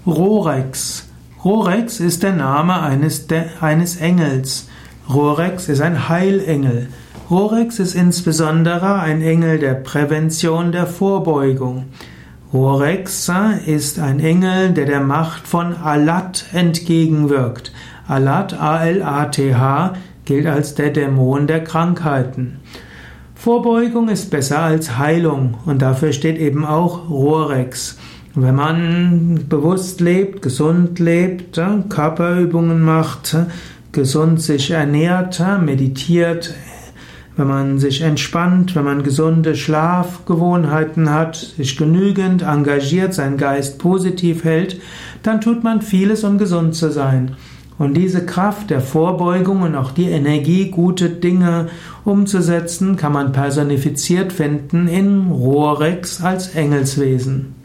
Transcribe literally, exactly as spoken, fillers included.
Rorex. Rorex ist der Name eines, de, eines Engels. Rorex ist ein Heilengel. Rorex ist insbesondere ein Engel der Prävention, der Vorbeugung. Rorex ist ein Engel, der der Macht von Alat entgegenwirkt. Alat, A L A T H, gilt als der Dämon der Krankheiten. Vorbeugung ist besser als Heilung und dafür steht eben auch Rorex. Wenn man bewusst lebt, gesund lebt, Körperübungen macht, gesund sich ernährt, meditiert, wenn man sich entspannt, wenn man gesunde Schlafgewohnheiten hat, sich genügend engagiert, seinen Geist positiv hält, dann tut man vieles, um gesund zu sein. Und diese Kraft der Vorbeugung und auch die Energie, gute Dinge umzusetzen, kann man personifiziert finden in Rorex als Engelswesen.